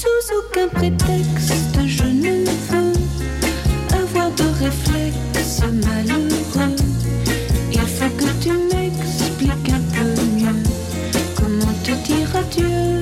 Sous aucun prétexte, je ne veux avoir de réflexe malheureux. Il faut que tu m'expliques un peu mieux comment te dire adieu.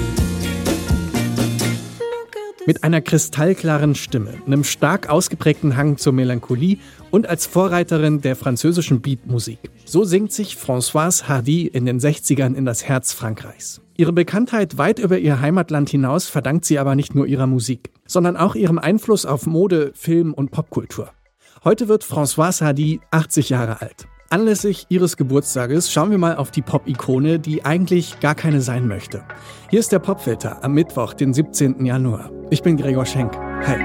Mit einer kristallklaren Stimme, einem stark ausgeprägten Hang zur Melancholie und als Vorreiterin der französischen Beatmusik. So singt sich Françoise Hardy in den 60ern in das Herz Frankreichs. Ihre Bekanntheit weit über ihr Heimatland hinaus verdankt sie aber nicht nur ihrer Musik, sondern auch ihrem Einfluss auf Mode, Film und Popkultur. Heute wird Françoise Hardy 80 Jahre alt. Anlässlich ihres Geburtstages schauen wir mal auf die Pop-Ikone, die eigentlich gar keine sein möchte. Hier ist der Popfilter am Mittwoch, den 17. Januar. Ich bin Gregor Schenk. Hi.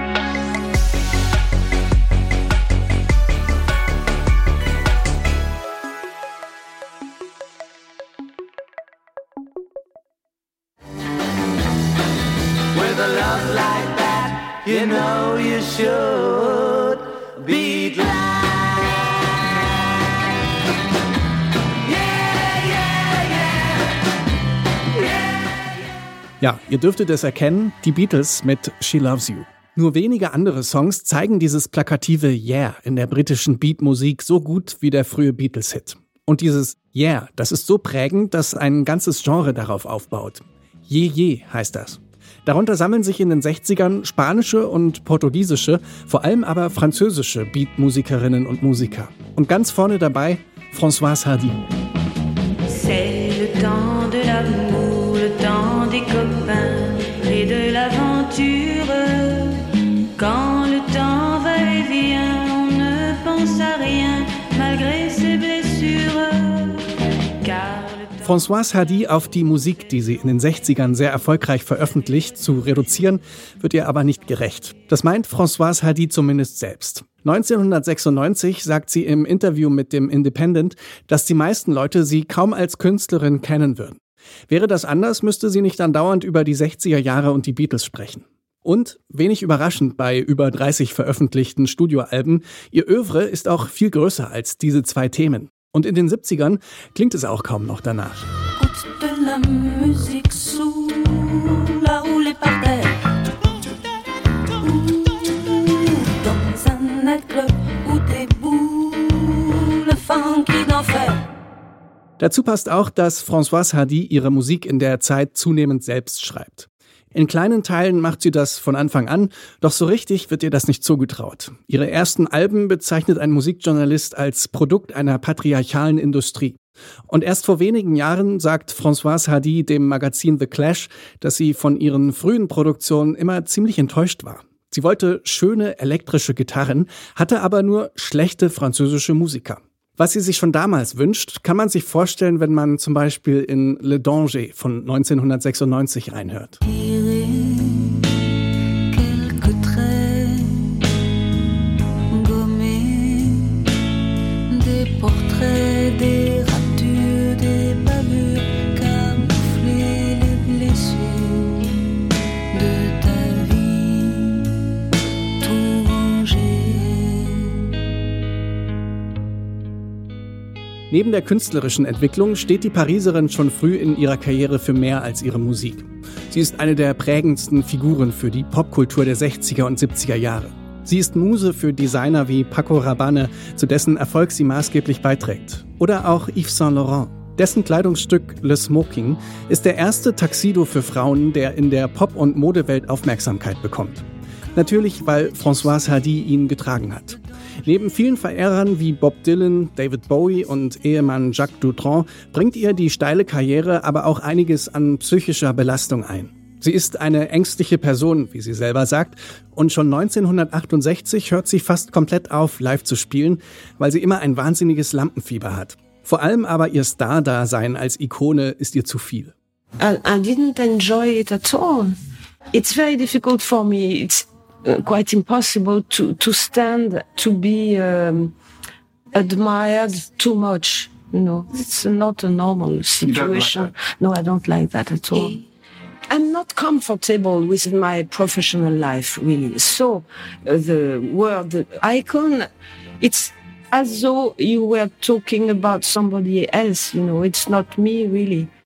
With a love like that, you know you should be glad. Ja, ihr dürftet es erkennen, die Beatles mit She Loves You. Nur wenige andere Songs zeigen dieses plakative Yeah in der britischen Beatmusik so gut wie der frühe Beatles-Hit. Und dieses Yeah, das ist so prägend, dass ein ganzes Genre darauf aufbaut. Je je heißt das. Darunter sammeln sich in den 60ern spanische und portugiesische, vor allem aber französische Beatmusikerinnen und Musiker. Und ganz vorne dabei Françoise Hardy. C'est le temps de l'amour, le temps des copains et de l'aventure. Quand le temps va et vient, on ne pense à rien malgré ses blessures. Françoise Hardy auf die Musik, die sie in den 60ern sehr erfolgreich veröffentlicht, zu reduzieren, wird ihr aber nicht gerecht. Das meint Françoise Hardy zumindest selbst. 1996 sagt sie im Interview mit dem Independent, dass die meisten Leute sie kaum als Künstlerin kennen würden. Wäre das anders, müsste sie nicht andauernd über die 60er Jahre und die Beatles sprechen. Und, wenig überraschend bei über 30 veröffentlichten Studioalben, ihr Œuvre ist auch viel größer als diese zwei Themen. Und in den 70ern klingt es auch kaum noch danach. Dazu passt auch, dass Françoise Hardy ihre Musik in der Zeit zunehmend selbst schreibt. In kleinen Teilen macht sie das von Anfang an, doch so richtig wird ihr das nicht zugetraut. Ihre ersten Alben bezeichnet ein Musikjournalist als Produkt einer patriarchalen Industrie. Und erst vor wenigen Jahren sagt Françoise Hardy dem Magazin The Clash, dass sie von ihren frühen Produktionen immer ziemlich enttäuscht war. Sie wollte schöne elektrische Gitarren, hatte aber nur schlechte französische Musiker. Was sie sich schon damals wünscht, kann man sich vorstellen, wenn man zum Beispiel in Le Danger von 1996 reinhört. Neben der künstlerischen Entwicklung steht die Pariserin schon früh in ihrer Karriere für mehr als ihre Musik. Sie ist eine der prägendsten Figuren für die Popkultur der 60er und 70er Jahre. Sie ist Muse für Designer wie Paco Rabanne, zu dessen Erfolg sie maßgeblich beiträgt. Oder auch Yves Saint Laurent. Dessen Kleidungsstück Le Smoking ist der erste Tuxedo für Frauen, der in der Pop- und Modewelt Aufmerksamkeit bekommt. Natürlich, weil Françoise Hardy ihn getragen hat. Neben vielen Verehrern wie Bob Dylan, David Bowie und Ehemann Jacques Dutronc bringt ihr die steile Karriere aber auch einiges an psychischer Belastung ein. Sie ist eine ängstliche Person, wie sie selber sagt, und schon 1968 hört sie fast komplett auf, live zu spielen, weil sie immer ein wahnsinniges Lampenfieber hat. Vor allem aber ihr Star-Dasein als Ikone ist ihr zu viel. I didn't enjoy it at all. It's very difficult for me. It's quite impossible to stand, to be admired too much. You know, it's not a normal situation. Like no, I don't like that at all. I'm not comfortable with my professional life, really. So the word icon, it's as though you were talking about somebody else, you know, it's not me, really.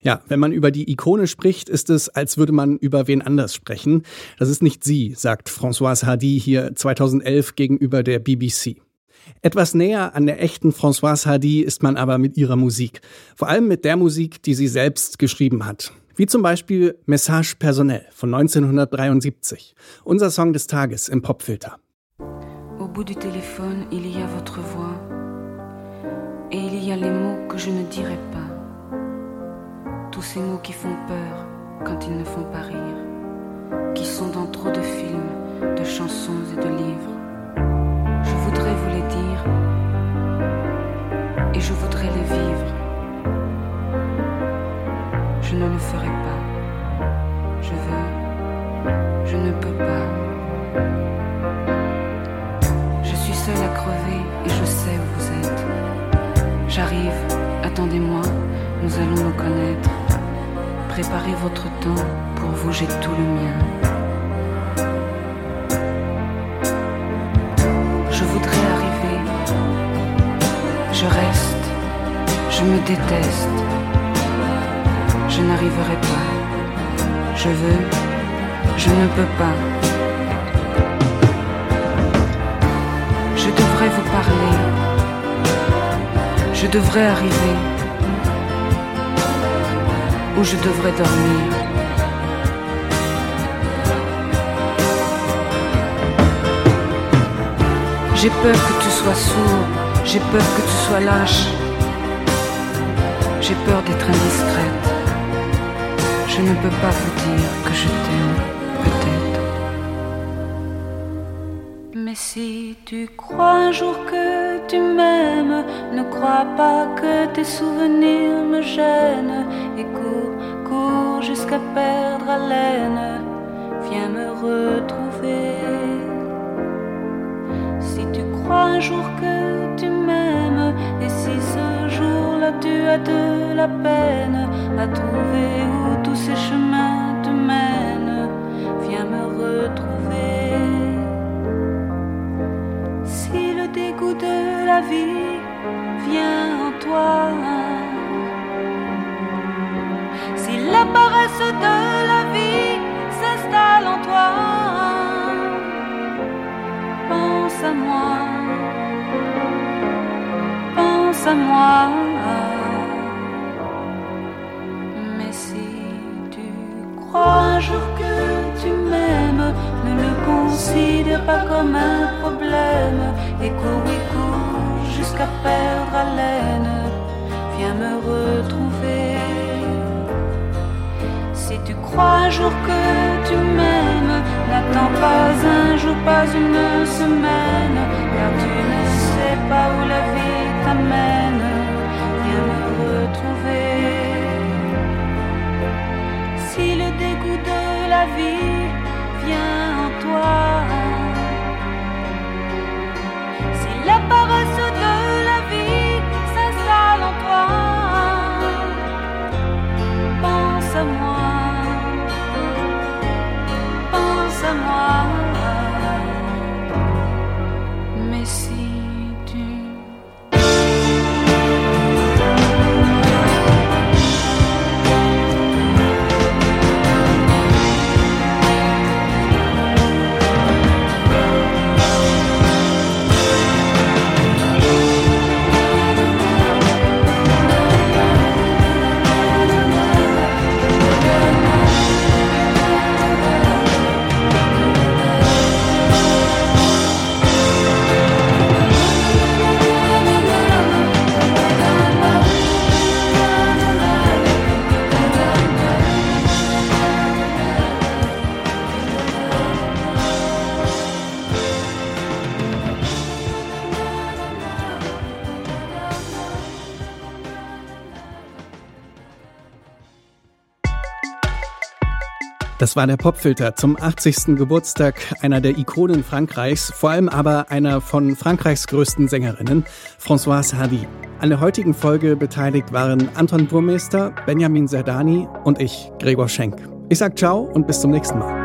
Ja, wenn man über die Ikone spricht, ist es, als würde man über wen anders sprechen. Das ist nicht sie, sagt Françoise Hardy hier 2011 gegenüber der BBC. Etwas näher an der echten Françoise Hardy ist man aber mit ihrer Musik. Vor allem mit der Musik, die sie selbst geschrieben hat. Wie zum Beispiel Message personnel von 1973. Unser Song des Tages im Popfilter. Au bout du téléphone, il y a votre voix. Et il y a les mots que je ne dirai pas. Tous ces mots qui font peur quand ils ne font pas rire. Qui sont dans trop de films, de chansons et de livres. Je voudrais vous les dire. Et je voudrais les vivre. Je ne le ferai pas. Je veux. Je ne peux pas. Je suis seule à crever et je sais où vous êtes. J'arrive, attendez-moi, nous allons nous connaître. Préparez votre temps, pour vous j'ai tout le mien. Je voudrais arriver. Je reste. Je me déteste. Je n'arriverai pas. Je veux. Je ne peux pas. Je devrais vous parler. Je devrais arriver. Ou je devrais dormir. J'ai peur que tu sois sourd. J'ai peur que tu sois lâche. J'ai peur d'être indiscrète. Je ne peux pas vous dire que je t'aime, peut-être. Mais si tu crois un jour que tu m'aimes, ne crois pas que tes souvenirs me gênent. Et cours, cours jusqu'à perdre haleine. Viens me retrouver. Si tu crois un jour que tu m'aimes, et si ce jour-là tu as de la peine à trouver où tous ces chemins te mènent, viens me retrouver. Si le dégoût de la vie vient en toi, si la paresse de la vie s'installe en toi, pense à moi, pense à moi. Mais si tu crois un jour que tu m'aimes, ne le considère pas comme un problème. Et cours jusqu'à perdre haleine. Viens me retrouver. Si tu crois un jour que tu m'aimes, n'attends pas un jour, pas une semaine, car tu ne sais pas où la vie t'amène. Viens me retrouver. Si le dégoût de la vie vient en toi, si la paresse de la vie s'installe en toi, pense à moi, pense à moi. Mais si Das war der Popfilter zum 80. Geburtstag einer der Ikonen Frankreichs, vor allem aber einer von Frankreichs größten Sängerinnen, Françoise Hardy. An der heutigen Folge beteiligt waren Anton Burmester, Benjamin Zerdani und ich, Gregor Schenk. Ich sag ciao und bis zum nächsten Mal.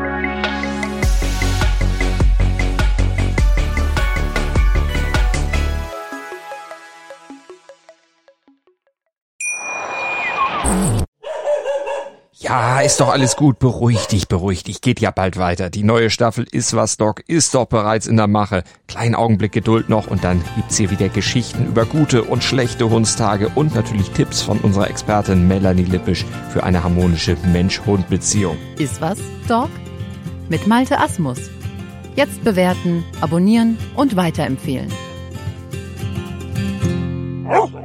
Ja, ist doch alles gut. Beruhig dich. Geht ja bald weiter. Die neue Staffel Ist was, Doc ist doch bereits in der Mache. Kleinen Augenblick Geduld noch und dann gibt's hier wieder Geschichten über gute und schlechte Hundstage und natürlich Tipps von unserer Expertin Melanie Lippisch für eine harmonische Mensch-Hund-Beziehung. Ist was, Doc? Mit Malte Asmus. Jetzt bewerten, abonnieren und weiterempfehlen.